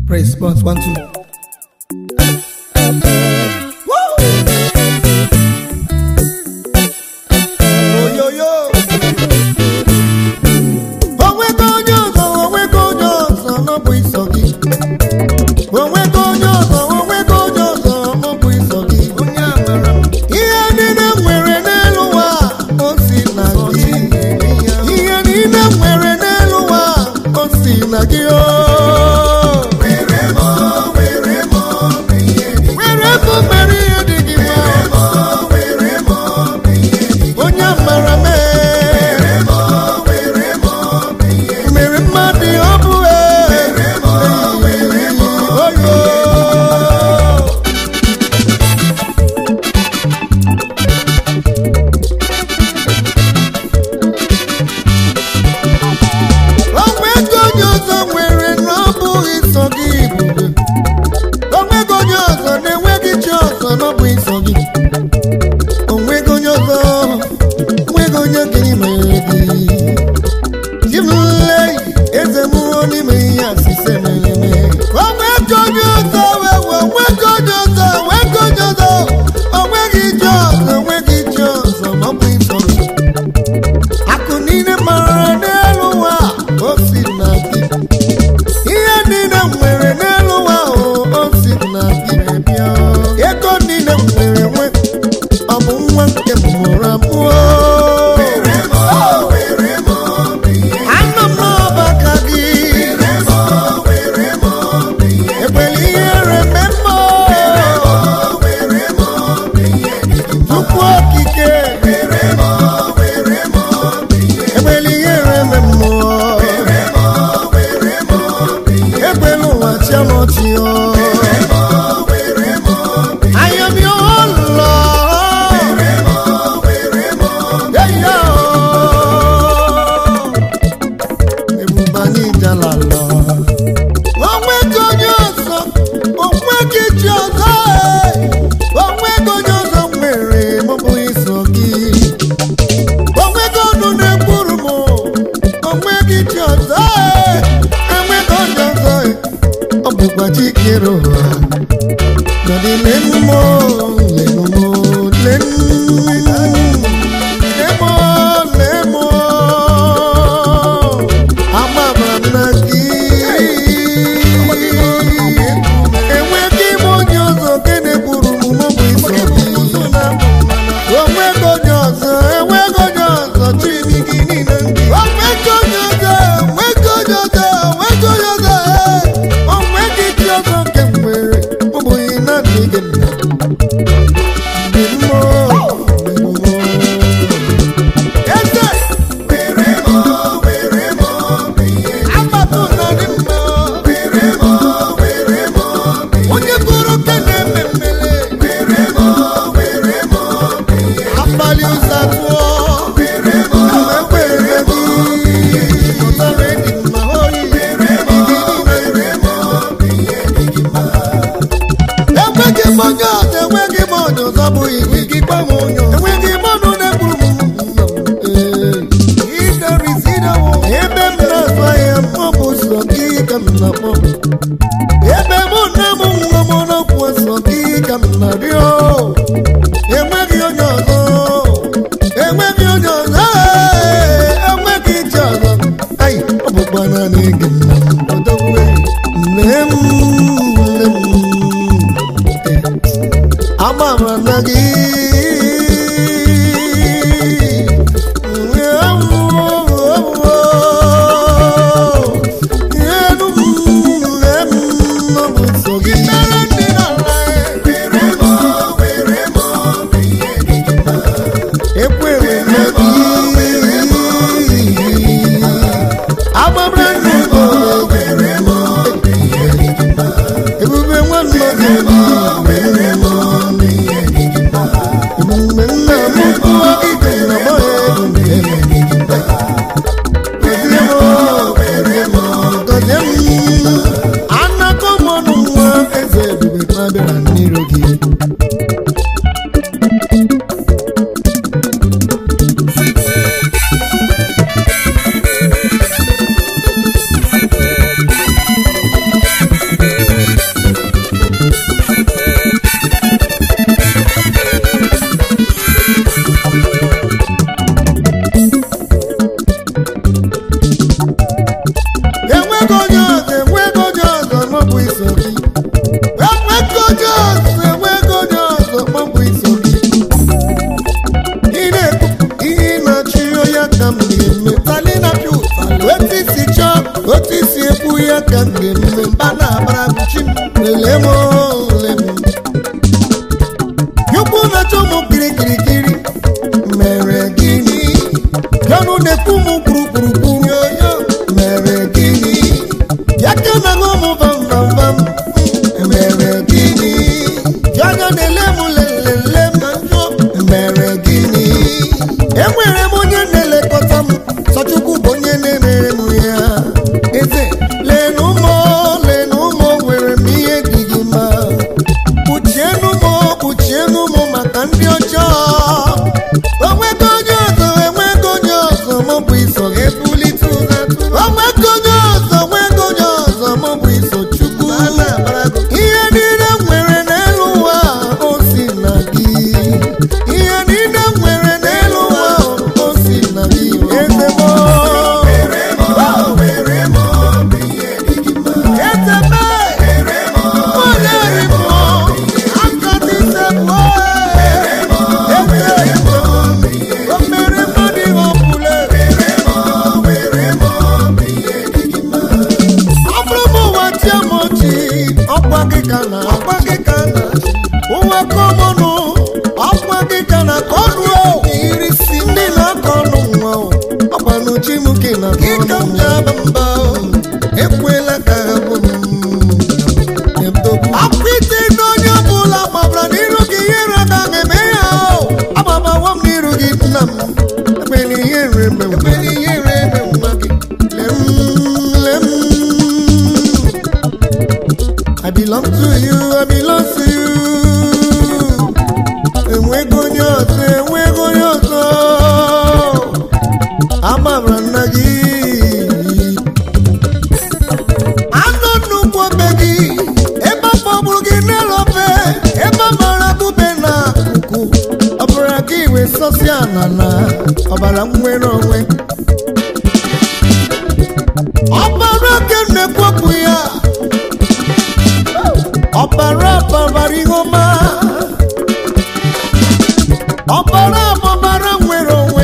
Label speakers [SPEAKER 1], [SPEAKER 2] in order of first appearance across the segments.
[SPEAKER 1] Praise God. 1, 2. bana braguchi lelemo lemo yuko na chomo kiri kiri kiri mere gini yanu ne kumu kuru kuru kuru yo mere gini yakana ngomo bam bam bam mere gini yana ne lemo lelele manjo mere gini enwere mo nye nele kotam sochuku bonye ne mere mu ya eze lenu mo were miye digima puchenu mo makandi ojo enwego nyozo mo bu iso ebulitu enwego nyozo mo bu iso chukwu ihe niile nwere n'elu ụwa o si na gị ihe niile nwere n'elu ụwa o si na gị eze mo ekwela ka abụ akwite n'onye ọbụla gbabara n'iru gị ihe rada ga-eme ya agbabawa m n'iru gị nna m ekpere ihe reme nwa gị lem I belong to you enwego onye ọzọ amabara nna gị Sosiana ọbara nwere onwe ọbara kene kwopụ ya ọbara ihe ọma ọbara nwere onwe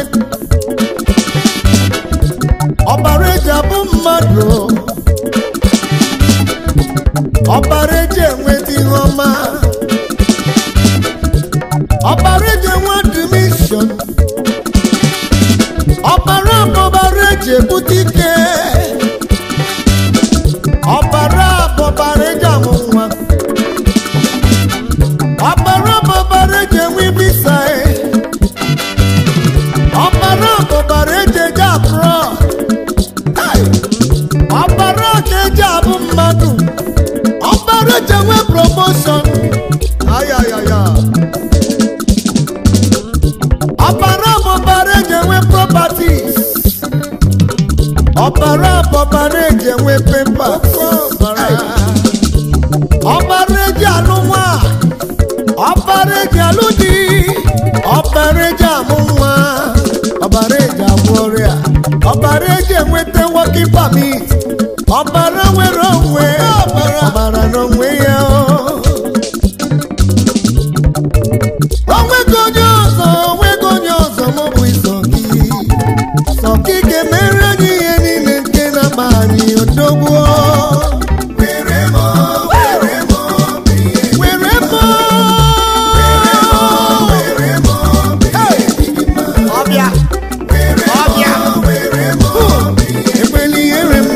[SPEAKER 1] ọbara eji abụ mmadụ ọbara eji enweta ihe ọma ọbara eji enwe admission ọbara eji ebute ike ọbara eji amụ nwa ọbara eji enwe visa ọbara eji eje abroad ọbara eji abụ mmadụ ọbara eji enwe promotion ayayaya ọbara eji enwe properties ọbara eji enwe papers ọbara eji alụ nwa ọbara eji alụ di ọbara eji amụ nwa ọbara eji agwọ ọrịa ọbara eji enweta working permit ọbara nwere onwe ọbara n'onwe ya onwego onye ọzọ ma ọ bụ iso gị ga-emere anyị ihe niile nke na-akpa anyị odogwu ọbịa ekwela ihe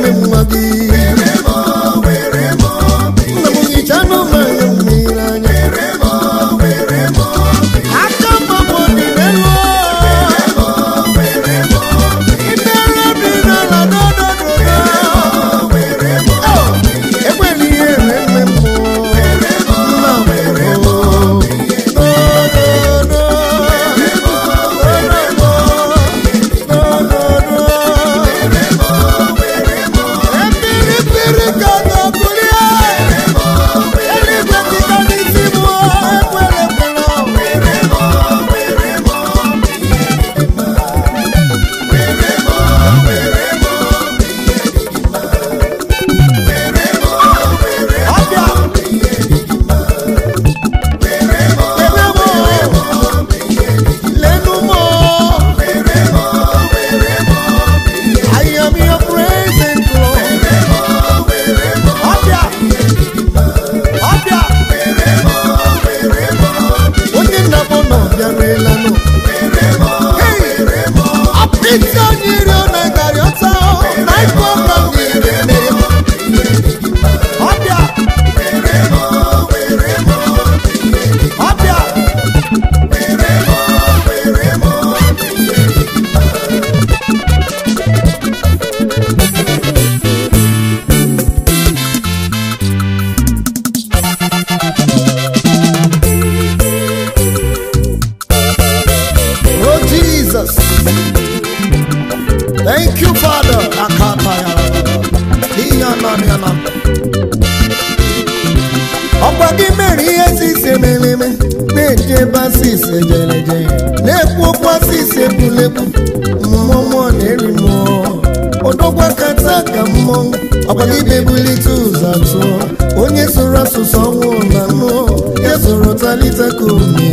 [SPEAKER 1] ise jeleje na-ekwu kwasị ise pulepu mmụọ na-eri mmụọ odogwa kata ka mmọnwụ ọgbalibe bulite ụzọ atọ onye soro asụsụ ọnwụ na nnụ ya soro talita ka ome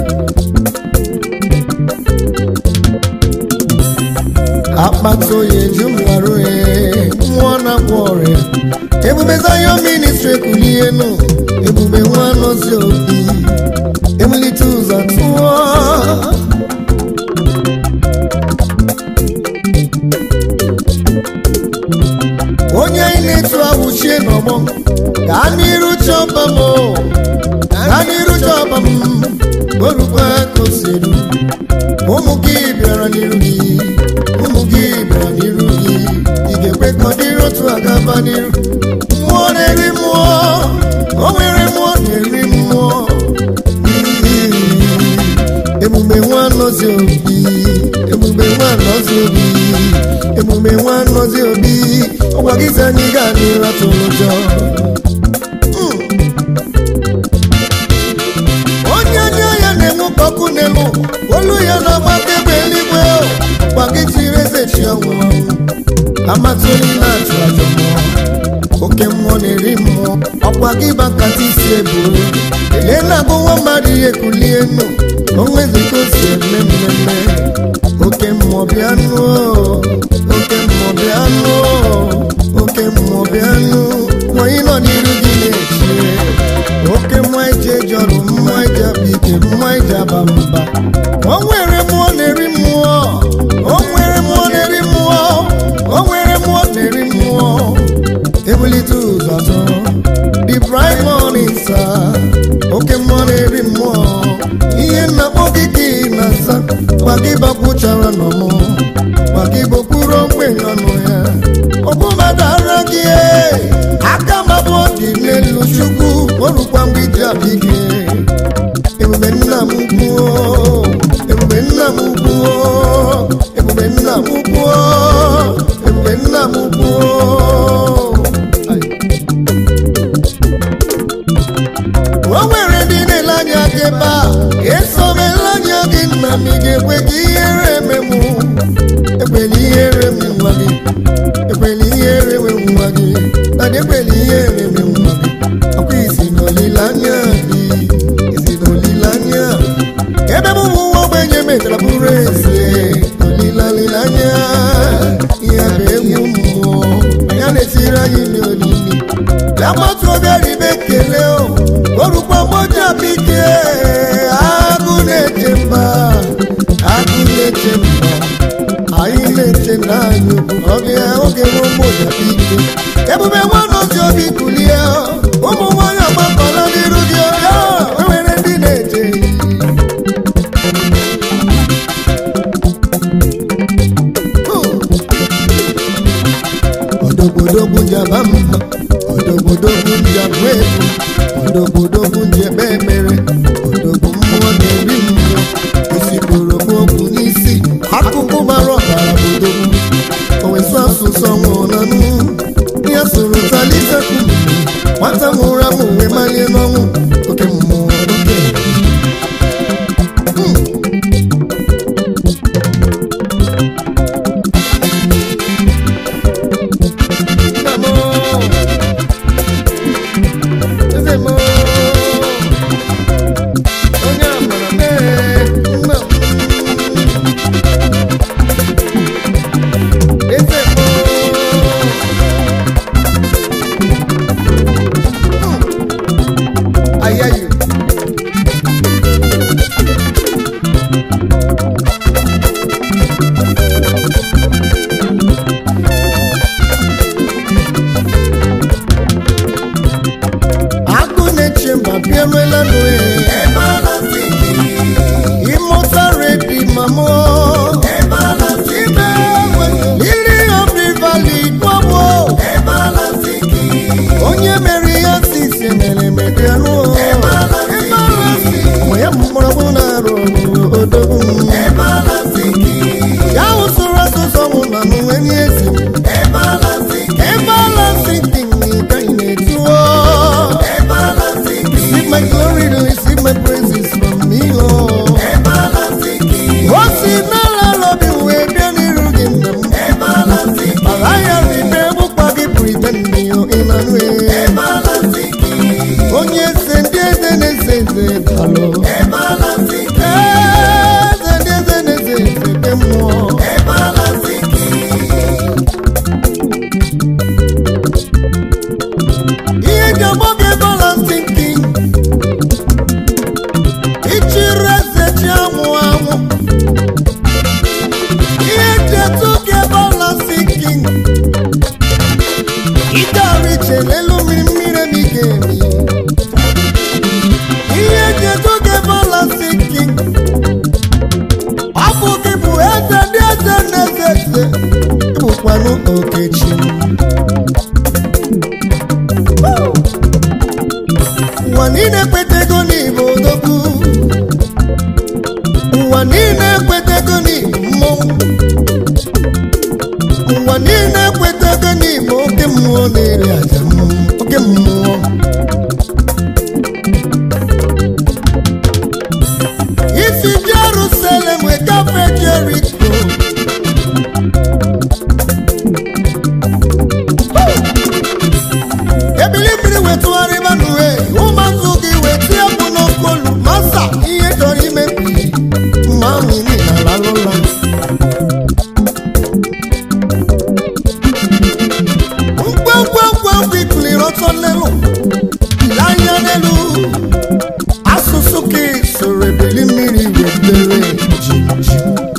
[SPEAKER 1] akpata oyi eju mlarụ mmụọ na-agwọ ọrịa ebube Zion ministry ekulie nụ ebube nwa nọzi obi ebulite ụzọ tụọ onye anyị na-etu ahụchie n'ọgbọ gaa n'iru chọba m gaa n'iru chọba m orukwa kosiru ụmụ gị bịara n'iru gị ụmụ gị bịara n'iru gị ị ga-ekwe ka ọ dịrị otu agaba n'iru mmụọ na-eri mmụọ o nwere mmụọ na-eri mmụọ emume nwa nọzi obi emume nwa nọzi obi emume nwa nọzi obi ọgwa gị sị anyị gaa n'iru atụrụ ụjọ onye anya ya na-enwu ọkụ n'elu olu ya na-agbata egbe eluigwe ọgwa gị tiri eze chi ọnwụrụ amatụli na-achụ ajọ mmụọ oke mmụọ na-eri mmụọ ọkwa gị bakata isi ebu ele na-agụ nwa mmadụ ihe kulie nụ onwezika o si eme mmemme oke mmụọ bịa nụ oke mmụọ bịa nụ oke mmụọ bịa nụ onye nọ n'iru gị na-echi oke mmụọ eji jọrọ mmụọ eji abụ ike mmụọ eji aba mba o nwere mmụọ na-eri mmụọ o nwere mmụọ na-eri mmụọ o nwere mmụọ na-eri mmụọ ebulite ụzọ atọ the bright morning star oke mmụọ na-eri mmụọ ihe nnakpọ gị gị na-asa gwa gị bakwuchara n'ọmụ gwa gị bokpuru ogbenye ọnụ ya ọbụmadara gị aka mabụ dị n'elu chukwu orukwa mgbe iji abịa gị ebube nna m kwuo ebube nna m kwuo ebube nna m kwuo ebube nna m kwuo o nwere ndị na-ele anya gị ebe a esomela anya gị nna m ị ga-ekwe ka ihere ememụ ekwela ihere eme nwa gị ekwela ihere eme nwa gị mana ekwela ihere eme nwa gị ọkwa isi n'olileanya gị isi n'olileanya ebe m bụ nwa ogbenye metara bụrụ eze olileanya ihe bụ egwu mmụọ ya na-etiri anyị n'olili ya gbatu obere ibe ekele orukwa mmoja apike agụ na-eche mba agụ na-eche mba anyị na-eche na anyị ọbịa oge nwe mmoja apike ebube nwanọzi obi kulie ụmụ nwanyị agbakọla n'iru gị ọbịa enwere ndị na-eche odogwodogwu njaba mma odogwodogwu njaba ebu odogwodogwu njebe emere odogwu mmụọ na-eri mmụọ osikporo okwu n'isi akụkụ gbara ọbara odogwu owesu asụsụ ọnwụ na nụ ya soro taliseku nwata nwụrụ amụ wee manye n'ọnwụ oke mmụọ oke dalo eze mmụọ ihe ji agbọ gị everlasting king ichiri eze chi anwụ anwụ ihe ji etu gị everlasting king ịdara iche n'elu mmiri mmiri emi ga-emi ihe ji etu gị everlasting king ọ bụ gị bụ eze ndị eze na-eze eze ịbụkwanụ okechi ụwa niile ekwetego n'Igbo odogwu ụwa niile ekwetego n'Igbo mmọnwụ ụwa niile ekwetego n'Igbo oke mmụọ na-eri aja oke mmụọ isi Jerusalem wee gafee Jericho ebili mmiri wetụgharịba n'uwe ụmụazụ gị weti egwu n'okolu masa ihe chọrọ imebi mma ahụ imi na lalụla ngwangwangwangwa ikuliri ọtọ n'elu anya n'elu asụsụ gị soro ebili mmiri wetere jiji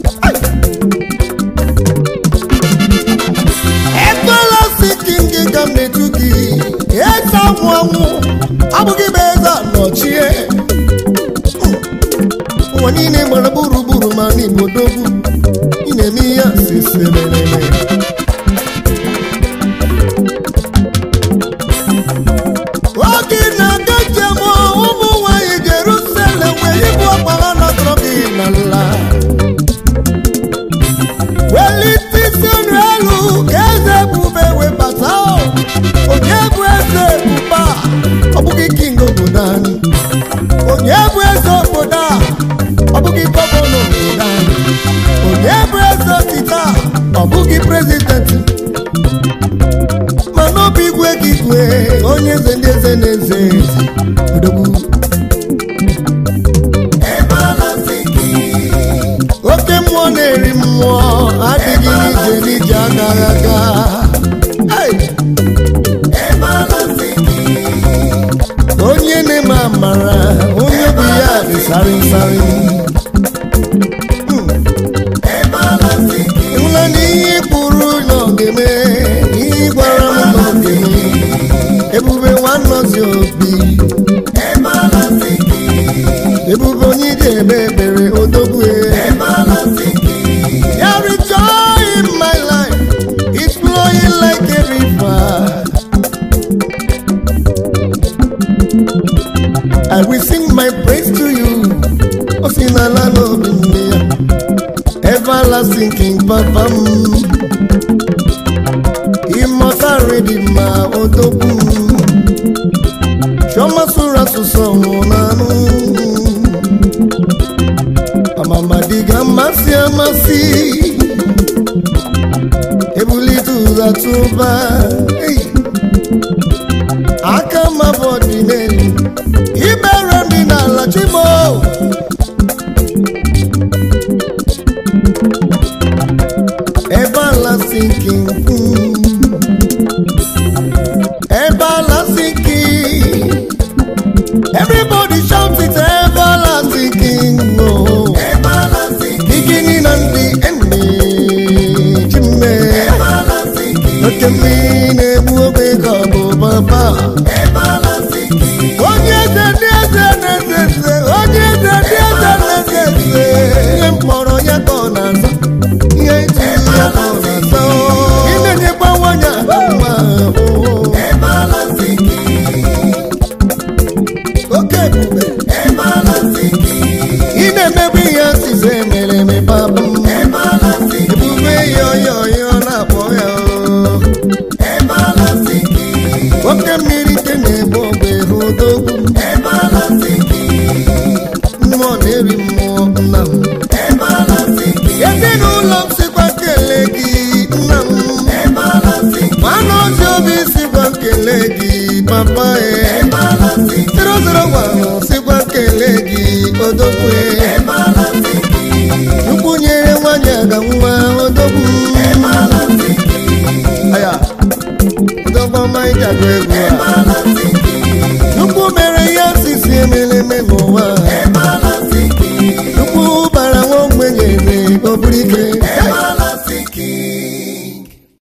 [SPEAKER 1] everlasting king ka m na-etu gị eze anwụ anwụ abụghị bụ eze anọchie ụwa niile gbara gburugburu ma n'Igbo dogbu ị na-eme ihe asiserelele oge na-aga njem ụmụ nwanyị Jerusalem wee yipụ ọkpara natọrọ gị n'ala welite isi unu elu ka eze ebube webata onye bụ eze ebube a ọ bụghị king obodo anyị onye bụ eze obodo a ọ bụghị gọvanọ obodo anyị onye bụ eze otita ọ bụghị prezidenti mana ọ bụ igwe gị igwe onye eze ndị eze na-eze odogwu oke mmụọ na-eri mmụọ adịghị n'ije n'ije agaghị aga onye na-eme amara onye bụ ya dị sarịsarị ịhụla na ihe pụrụ na ọ ga-eme ihe gwara m na ọ ga-eme ebube nwanọzi obi ebube onye ga-eme ebere odogwu ya rejoice in my life it's flowing like a river I will sing my praise to you osinala n'obi nne ya everlasting king papa m immortal redeemer odogwu chioma sụrụ asụsụ ọnwụ n'anụ amamadiga mmasị amasị ebulite ụzọ tụba aka mabọ dị n'elu ibere ndị n'ala chimo everlasting king everlasting king everybody shout it everlasting king oh beginning and the ending chime oke mmiri na-egbu obe ka ọ bụ papa onye eze ndị eze na-eze eze onye eze ndị eze na-eze eze ihe mkpọrọ ya ka ọ na-aza ihe itiri ya ka ọ na-aza imenyekwa nwanyị mma oke ebube ị na-emegbu ihe asịsa emere eme papa ebube yoyoyo na-akpọ ya oke mmiri nke na-egbu ogbe hụ odogwu mmụọ na-eri mmụọ nna m ezinụlọ m sikwa kele gị nna m mana ozi obi sikwa kele gị papa 001 sikwa kele gị odogwu Chukwu nyere nwanyị aga nwa odogwu aya odogwu ọma ịjago egwu